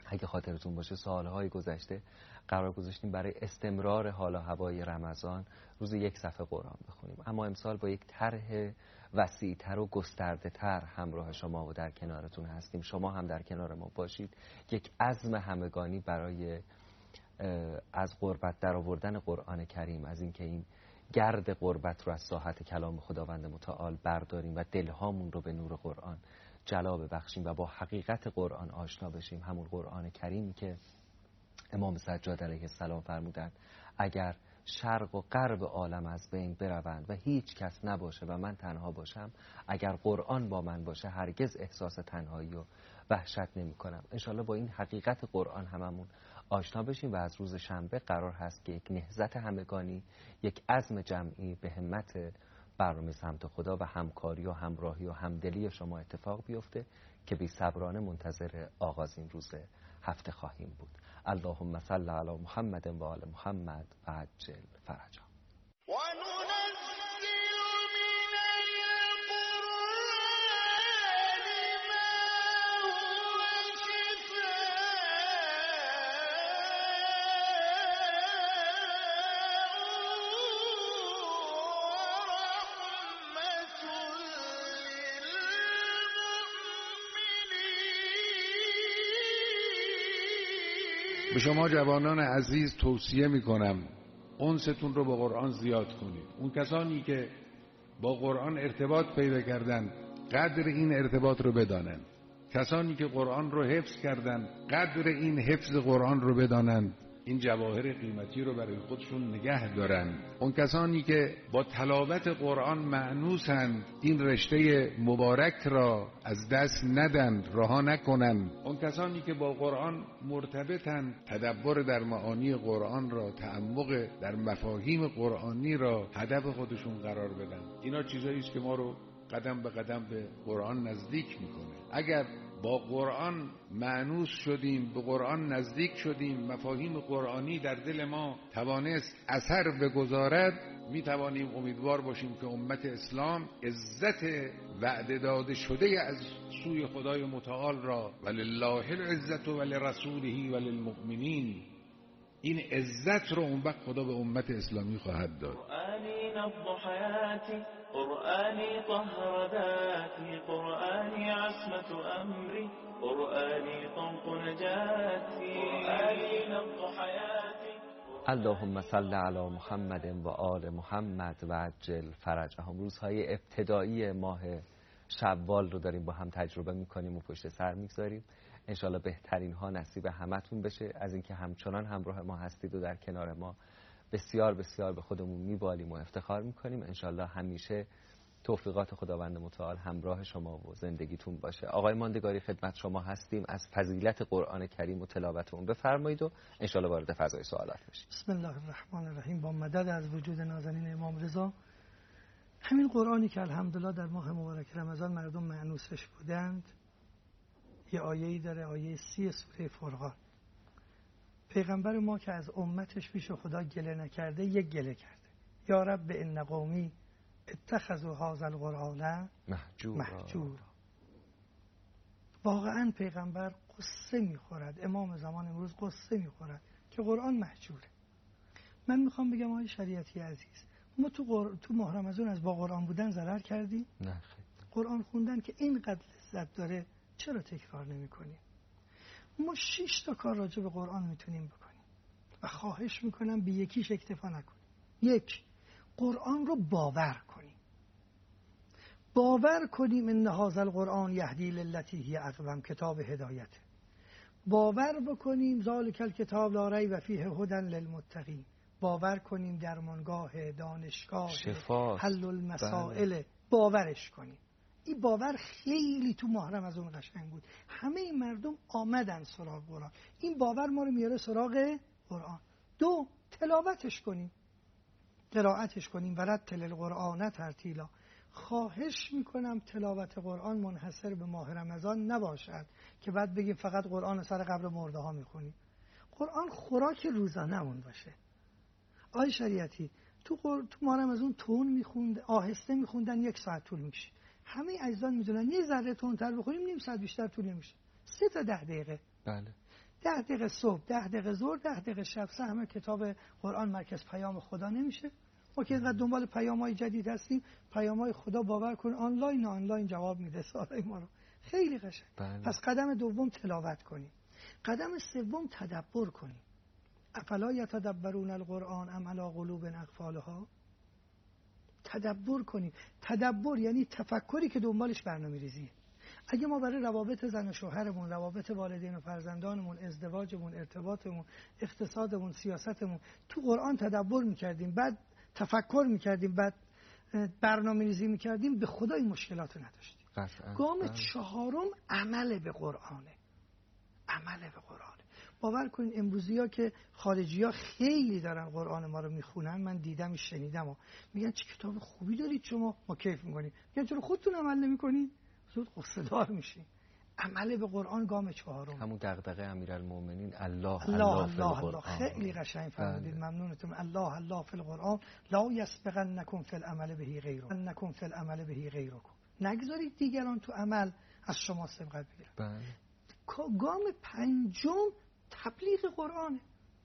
اگه خاطرتون باشه سالهای گذشته قرار گذاشتیم برای استمرار حال و هوای رمضان روز یک صفحه قرآن بخونیم، اما امسال با یک طرح وسیع‌تر و گسترده‌تر همراه شما و در کنارتون هستیم. شما هم در کنار ما باشید. یک عزم همگانی برای از غربت در آوردن قرآن کریم، از اینکه این گرد غربت رو از ساحت کلام خداوند متعال برداریم و دلهامون رو به نور قرآن جلا ببخشیم و با حقیقت قرآن آشنا بشیم، همون قرآن کریمی که امام سجاد علیه السلام فرمودند اگر شرق و غرب عالم از بین بروند و هیچ کس نباشه و من تنها باشم، اگر قرآن با من باشه هرگز احساس تنهایی و وحشت نمی کنم. انشالله با این حقیقت قرآن هممون آشنا بشیم و از روز شنبه قرار هست که یک نهضت همگانی، یک عزم جمعی به همت برنامه سمت خدا و همکاری و همراهی و همدلی شما اتفاق بیفته که بی صبرانه منتظر آغاز این روز هفته خواهیم بود. اللهم صل علی محمد و آل محمد و عجل فرجهم. به شما جوانان عزیز توصیه میکنم انستون رو با قرآن زیاد کنید. اون کسانی که با قرآن ارتباط پیدا کردن قدر این ارتباط رو بدانند. کسانی که قرآن رو حفظ کردن قدر این حفظ قرآن رو بدانند، این جواهر قیمتی رو برای خودشون نگه دارن. اون کسانی که با تلاوت قرآن مأنوسند این رشته مبارک را از دست ندن، رها نکنن. اون کسانی که با قرآن مرتبطن تدبر در معانی قرآن را، تعمق در مفاهیم قرآنی را هدف خودشون قرار بدن. اینا چیزایی است که ما رو قدم به قدم به قرآن نزدیک میکنه. اگر با قرآن مأنوس شدیم، به قرآن نزدیک شدیم، مفاهیم قرآنی در دل ما توانست اثر بگذارد، می توانیم امیدوار باشیم که امت اسلام عزت وعده داده شده از سوی خدای متعال را ولله العزت ولرسوله وللمؤمنین، این عزت رو اون وقت خدا به امت اسلامی خواهد داد. قرآنی نبض حیاتی، قرآنی طهر ذاتی، قرآنی عصمت امری، قرآنی طنق نجاتی، قرآنی نبض حیاتی. اللهم صل علی محمد و آل محمد و عجل فرجهم. روزهای ابتدایی ماه شوال رو داریم با هم تجربه میکنیم و پشت سر میگذاریم. انشالله بهترین ها نصیب همتون بشه. از اینکه همچنان همراه ما هستید و در کنار ما بسیار بسیار به خودمون میبالیم و افتخار میکنیم. انشالله همیشه توفیقات خداوند متعال همراه شما و زندگیتون باشه. آقای ماندگاری خدمت شما هستیم. از فضیلت قرآن کریم و تلاوت اون بفرمایید و انشالله وارد فضای سوالات بشید. بسم الله الرحمن الرحیم. با مدد از وجود نازنین امام رضا، همین قرآنی که الحمدلله در ماه مبارک رمضان مردم مأنوسش بودند، یه آیه‌ای داره، آیه 30 سوره فرقان. پیغمبر ما که از امتش پیش خدا گله نکرده، یک گله کرده: یا رب ان قومی اتخذوا هذا القرآن مهجورا. واقعا پیغمبر قصه میخورد، امام زمان امروز قصه میخورد که قرآن مهجوره. من میخوام بگم آقای شریعتی عزیز، ما تو ماه رمضان از با قرآن بودن ضرر کردیم؟ نه. قرآن خوندن که اینقدر لذت داره چرا تکرار نمی کنیم؟ ما 6 تا کار راجع به قرآن میتونیم بکنیم و خواهش میکنم به یکیش اکتفا نکنیم. 1، قرآن رو باور کنیم. باور کنیم ان هذا القرآن یهدی للتی هی اقوم، کتاب هدایت. باور بکنیم ذالک الکتاب لا ریب فیه هدی للمتقین. باور کنیم درمانگاه، دانشگاه، حل المسائل. باورش کنیم. این باور خیلی تو ماه رمضان قشنگ بود. همه مردم آمدن سراغ قرآن. این باور ما رو میاره سراغ قرآن. 2، تلاوتش کنیم، قرائتش کنیم. ورتل القرآن ترتیلا. خواهش میکنم تلاوت قرآن منحصر به ماه رمضان نباشد که بعد بگیم فقط قرآن سر قبر مرده ها میخونیم. قرآن خوراک روزانه اون باشه. آی شریعتی، تو ماه رمضان تون میخوند، آهسته میخوندن 1 ساعت طول میشه. همه عزیزان میدونن یه ذره تندتر بخونیم نیم ساعت بیشتر طول نمیشه. 3 تا 10 دقیقه. بله. 10 دقیقه صبح، 10 دقیقه ظهر، 10 دقیقه شب، همه کتاب قرآن مرکز پیام خدا نمیشه؟ ما که اینقدر دنبال پیام‌های جدید هستیم، پیام‌های خدا باور کن آنلاین جواب میده سوالای ما رو. خیلی قشنگ. پس قدم دوم تلاوت کنیم. قدم سوم تدبر کنیم. افلا یتدبرون القرآن ام علی قلوب اقفالها. تدبر کنیم. تدبر یعنی تفکری که دنبالش برنامه‌ریزیه. اگه ما برای روابط زن و شوهرمون، روابط والدین و فرزندانمون، ازدواجمون، ارتباطمون، اقتصادمون، سیاستمون تو قرآن تدبر می‌کردیم، بعد تفکر می‌کردیم، بعد برنامه‌ریزی می‌کردیم، به خدا این مشکلات رو نداشتیم. گام چهارم عمل به قرآنه. عمل به قرآنه. باور کنین امروزی‌ها که خارجی‌ها خیلی دارن قرآن ما رو میخونن، من دیدم شنیدم میگن چه کتاب خوبی دارید شما، ما کیف می‌کنیم. میگن چرا خودتون عمل نمی‌کنید؟ زود قصه‌دار میشین. عمل به قرآن گام چهارم. همون دغدغه امیرالمومنین الله خیلی قشنگ فرمودید، ممنونتون. الله فی القرآن لا یسبقنکم فی العمل به غیرکم. نگذارید دیگران تو عمل از شما سبقت بگیرن. گام پنجم تبلیغ قرآنه.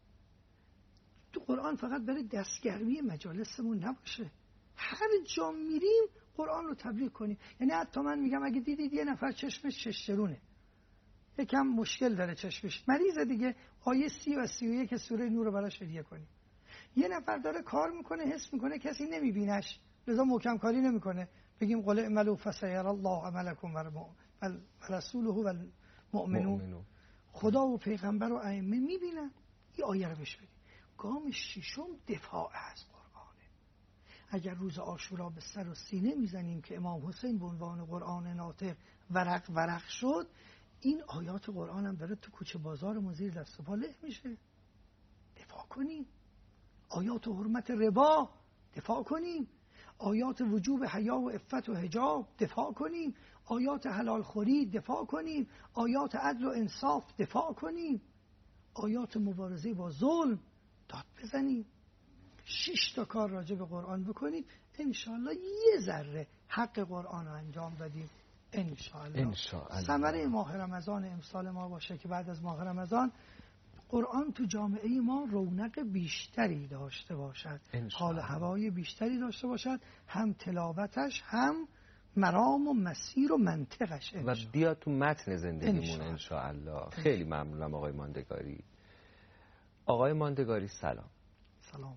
تو قرآن فقط برای دستگرمی مجالسمون نباشه، هر جا میریم قرآن رو تبلیغ کنیم. یعنی حتی من میگم اگه دیدید یه نفر چشمش ششترونه، یکم مشکل داره چشمش، مریضه دیگه، آیه 30 و 31 سوره نور رو براش هدیه کنیم. یه نفر داره کار میکنه، حس میکنه کسی نمیبینش، لذا محکم کاری نمیکنه، بگیم قل اعملوا فسيرى الله عملكم و رسوله و المؤمنون. خدا و پیغمبر و ائمه میبینن. این آیه رو بهش بدیم. گام ششم دفاع از قرآنه. اگر روز عاشورا به سر و سینه میزنیم که امام حسین به عنوان قرآن ناطق ورق شد، این آیات قرآن هم داره تو کوچه بازارمون زیر دست و پا له میشه. دفاع کنیم. آیات حرمت ربا دفاع کنیم. آیات وجوب حیا و عفت و حجاب دفاع کنیم. آیات حلال خوری دفاع کنیم. آیات عدل و انصاف دفاع کنیم. آیات مبارزه با ظلم داد بزنیم. 6 تا کار راجع به قرآن بکنید، انشاءالله یه ذره حق قرآن رو انجام بدیم. انشاءالله ثمره ماه رمضان امسال ما باشه که بعد از ماه رمضان قرآن تو جامعه ما رونق بیشتری داشته باشد، حال هوای بیشتری داشته باشد، هم تلاوتش هم مرام و مسیر و منطقش و بیاد تو متن زندگیمون انشاءالله. خیلی ممنونم آقای ماندگاری. آقای ماندگاری سلام. سلام.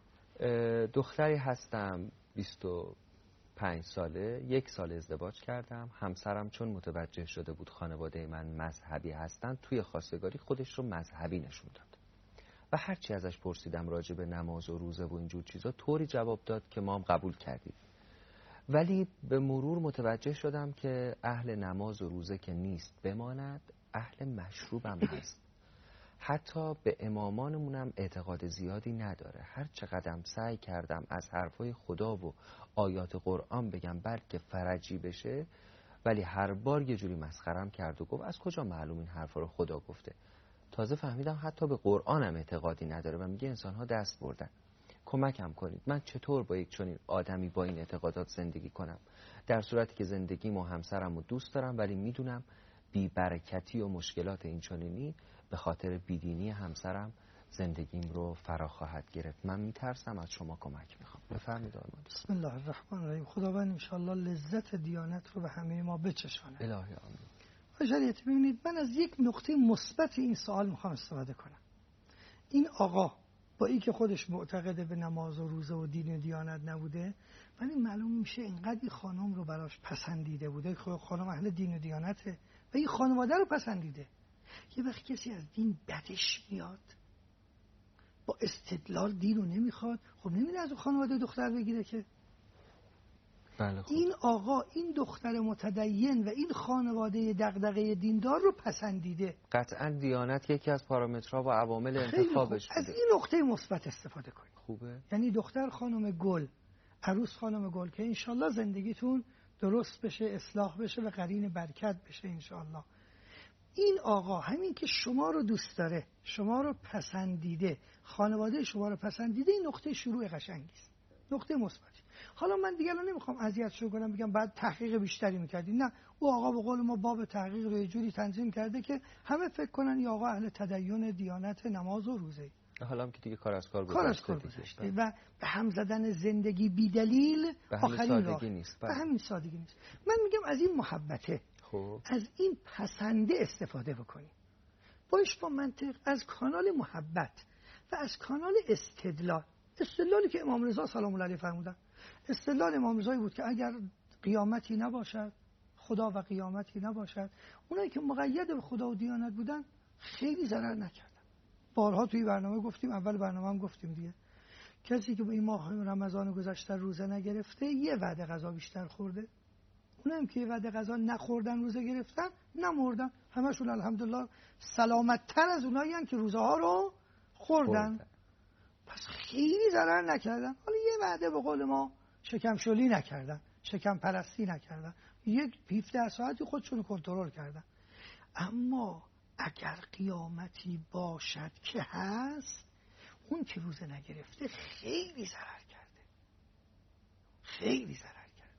دختری هستم 25 ساله، 1 سال ازدواج کردم. همسرم چون متوجه شده بود خانواده من مذهبی هستن، توی خواستگاری خودش رو مذهبی نشون داد و هرچی ازش پرسیدم راجع به نماز و روزه و اینجور چیزا طوری جواب داد که ما هم قبول کردیم. ولی به مرور متوجه شدم که اهل نماز و روزه که نیست بماند، اهل مشروبم هست. حتی به امامانمونم اعتقاد زیادی نداره. هر چقدر سعی کردم از حرفای خدا و آیات قرآن بگم بلکه فرجی بشه، ولی هر بار یه جوری مسخرم کرد و گفت از کجا معلوم این حرفا رو خدا گفته. تازه فهمیدم حتی به قرآنم اعتقادی نداره و میگه انسان‌ها دست بردن. کمکم کنید، من چطور با یک چنین آدمی با این اعتقادات زندگی کنم، در صورتی که زندگیم و همسرم رو دوست دارم ولی میدونم بی برکتی و مشکلات این چنینی به خاطر بیدینی همسرم زندگیم رو فرا خواهد گرفت. من میترسم، از شما کمک میخوام. بفرمایید آقای مهندس. بسم الله الرحمن الرحیم. خداوند انشاءالله لذت دیانت رو به همه ما بچشانه. الهی آمین. شریعت ببینید، من از یک نقطه مثبت این سوال میخوام استفاده کنم. این آقا با این که خودش معتقد به نماز و روزه و دین و دیانت نبوده، ولی معلوم میشه اینقدر این خانم رو براش پسندیده بوده. خانم اهل دین و دیانته و این خانواده رو پسندیده. یه وقت کسی از دین بدش میاد، با استدلال دین رو نمیخواد، خب نمیره از اون خانواده دختر بگیره که. بله. این آقا این دختر متدین و این خانواده دغدغه دیندار رو پسندیده. قطعا دیانت یکی از پارامترها و عوامل انتخابش بوده. از این نقطه مثبت استفاده کنید. خوبه. یعنی دختر خانم گل، عروس خانم گل، که انشالله زندگیتون درست بشه، اصلاح بشه و قرین برکت بشه انشالله. این آقا همین که شما رو دوست داره، شما رو پسندیده، خانواده شما رو پسندیده، این نقطه شروع قشنگی است. نقطه مثبتی. حالا من دیگه نمیخوام اذیتشو کنم بگم بعد تحقیق بیشتری میکردی، نه، او آقا به قول ما باب تحقیق رو یه جوری تنظیم کرده که همه فکر کنن یا آقا اهل تدین، دیانت، نماز و روزه. حالا هم که دیگه کار از کار گذشته و به هم زدن زندگی بی دلیل آخرین راه نیست. به همین سادگی نیست. من میگم از این محبته، از این پسنده استفاده بکنیم. باش با منطق، از کانال محبت و از کانال استدلالی که امام رضا سلام الله علیه فرمودن. استدلال امام رضایی بود که اگر قیامتی نباشد، خدا و قیامتی نباشد، اونایی که مقید به خدا و دیانت بودن خیلی ضرر نکردن. بارها توی برنامه گفتیم، اول برنامه هم گفتیم دیگه، کسی که به این ماه رمضان گذشته روزه نگرفته یه وعده غذا بیشتر خورده، اونم که یه وعده غذا نخوردن روزه گرفتن نمردن، همشون الحمدلله سلامت تر از اونایی هم که روزه ها رو خوردن. پس خیلی ضرر نکردن. حالا یه وعده به قول ما شکم شلی نکردن، شکم پرستی نکردن، یک 17 ساعتی خودشون کنترل کردن. اما اگر قیامتی باشد که هست، اون که روزه نگرفته خیلی ضرر کرده، خیلی ضرر کرده.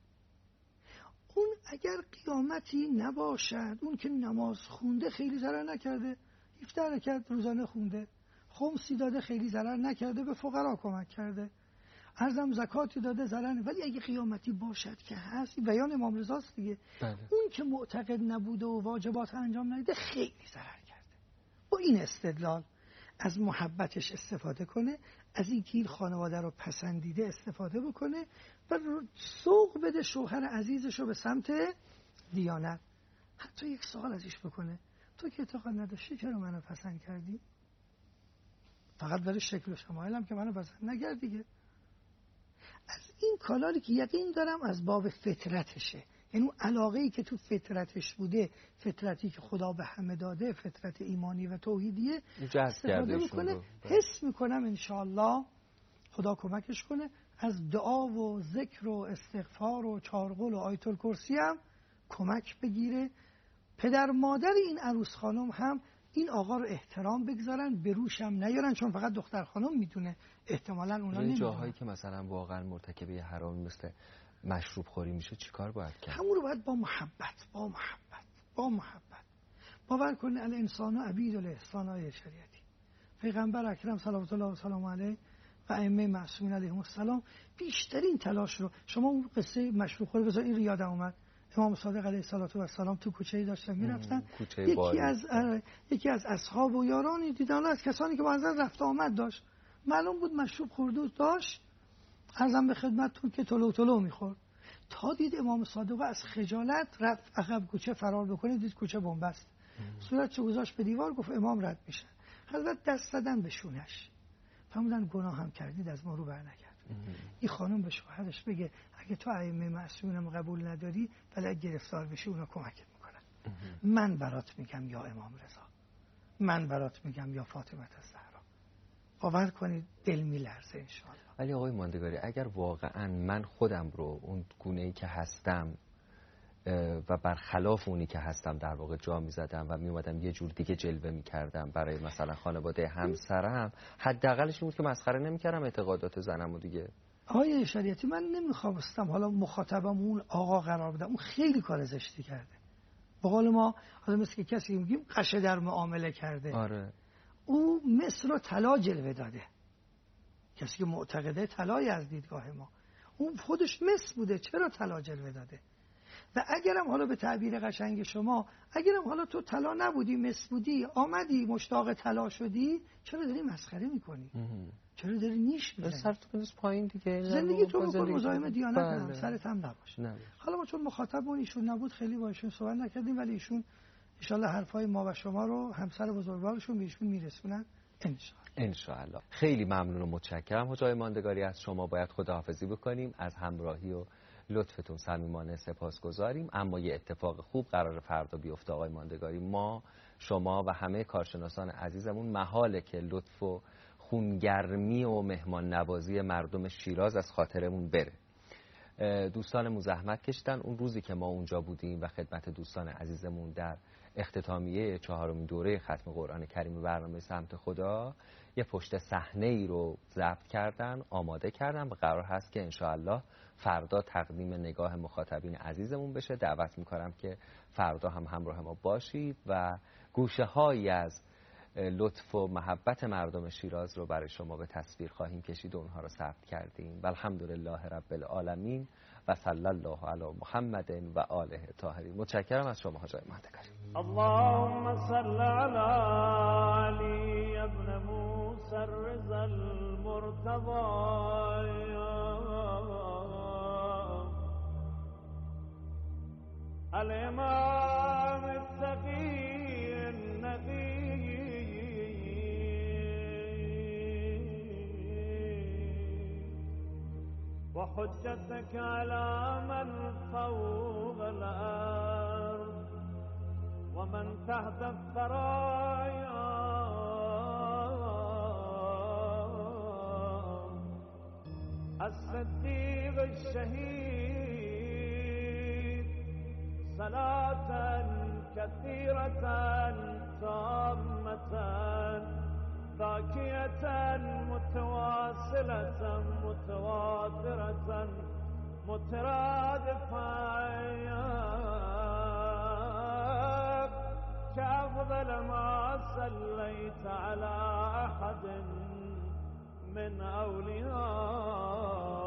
اون اگر قیامتی نباشد، اون که نماز خونده خیلی ضرر نکرده، 17 رکعت روزانه خونده، خمسی داده خیلی ضرر نکرده، به فقرا کمک کرده، ارزم زکاتی داده ضرر. ولی اگه قیامتی باشد که هست، بیان امام رضاست دیگه، اون که معتقد نبوده و واجبات انجام ندیده خیلی ضرر کرده. با این استدلال از محبتش استفاده کنه، از این که این خانواده رو پسندیده استفاده بکنه و سوق بده شوهر عزیزش رو به سمت دیانت. حتی یک سوال ازش بکنه، تو که اعتقاد نداشتی چرا منو پسند کردی؟ فقط برای شکل و شمایلم که منو پسند نکرد دیگه. از این کانالی که یقین دارم از باب فطرتشه، یعنی اون علاقه‌ای که تو فطرتش بوده، فطرتی که خدا به همه داده، فطرت ایمانی و توحیدیه، استفاده میکنه. حس میکنم انشاءالله خدا کمکش کنه از دعا و ذکر و استغفار و چارقل و آیت الکرسی هم کمک بگیره. پدر مادر این عروس خانم هم این آقا رو احترام بگذارن، به روش هم نیارن، چون فقط دختر خانم میتونه، احتمالاً اونا نمیدونن. جاهایی که مثلا واقعا مرتکب حرام مثل مشروب خوری میشه چیکار باید کرد؟ همون رو باید با محبت باور کنه. الانسان عبید الاحسان های شریعتی. پیغمبر اکرم صلوات الله و سلام علیه و ائمه معصومین علیهم السلام بیشترین تلاش رو، شما اون قصه مشروب خوری بذار، این رو یادم اومد. امام صادق علیه السلام تو کوچه‌ای داشتن میرفتن، یکی از اصحاب و یارانی دیدن از کسانی که با حضرت رفت آمد داشت، معلوم بود مشروب خورده داشت، عرضم به خدمتتون که تلو میخورد، تا دید امام صادق از خجالت رفت عقب کوچه فرار بکنه، دید کوچه بنبست، صورتشو گذاشت به دیوار، گفت امام رد میشه. حضرت دست زدن به شونش، فرمودن گناه هم کردید، از ما رو برنگرد. این خانم به شوهرش بگه اگه تو ائمه معصومینم قبول نداری، ولی اگه گرفتار بشی اونا کمکت میکنن. من برات میگم یا امام رضا، من برات میگم یا فاطمه الزهرا. باور کنید دل میلرزه انشاءالله. ولی آقای ماندگاری اگر واقعا من خودم رو اون گونه‌ای که هستم و برخلاف اونی که هستم در واقع جا میزدم و میومدم یه جور دیگه جلوه میکردم برای مثلا خانواده همسرم، حداقلش این بود که مسخره نمیکردم اعتقادات زنم و دیگه. آقای شریعتی من نمیخواستم حالا مخاطبم اون آقا قرار بدم، اون خیلی کار زشتی کرده. به قول ما حالا مثل که کسی میگیم قشه در معامله کرده. آره. او مصر رو طلا جلوه داده. کسی که معتقده طلای از دیدگاه ما، اون خودش مس بوده، چرا طلا جلوه داده؟ و اگرم حالا به تعبیر قشنگ شما، اگرم حالا تو طلا نبودی، مس بودی، آمدی مشتاق طلا شدی، چرا داری مسخره میکنی؟ چرا داری نیش میزنی؟ سرت بنداز پایین دیگه، زندگی تو بکن، مزاحم دیانت هم سرت هم نباشه. نه. حالا ما چون مخاطبمون ایشون نبود خیلی با ایشون صحبت نکردیم، ولی ایشون ان شاء الله حرفای ما و شما رو همسر بزرگوارشون به ایشون میرسونن ان شاء الله. خیلی ممنون و متشکرم حاج آقای ماندگاری. از شما باید خداحافظی بکنیم، از همراهی و لطفتون صمیمانه سپاسگزاریم. اما یه اتفاق خوب قرار فردا بیفته آقای ماندگاری. ما، شما و همه کارشناسان عزیزمون محاله که لطف و خونگرمی و مهمان نوازی مردم شیراز از خاطرمون بره. دوستانمون زحمت کشیدن. اون روزی که ما اونجا بودیم و خدمت دوستان عزیزمون در اختتامیه 4مین دوره ختم قرآن کریم برنامه سمت خدا، یه پشت صحنه ای رو ضبط کردن، آماده کردن و قرار هست که انشاءالله فردا تقدیم نگاه مخاطبین عزیزمون بشه. دعوت میکنم که فردا هم همراه ما باشید و گوشه هایی از لطف و محبت مردم شیراز رو برای شما به تصویر خواهیم کشید و اونها رو ثبت کردیم. و الحمدلله رب العالمین و صلی الله علی محمد و آله طاهرین. متشکرم از شما جای مهندکاری. اللهم صل علی علی ابن موسی الرضا المرتضی الامام التقی النقی وحجتك على من فوق الأرض ومن تحت الثرايا الصديق الشهيد صلاة كثيرة تامة باقية متواصلة متواترة مترادفة كأفضل ما صليت على أحد من أولياء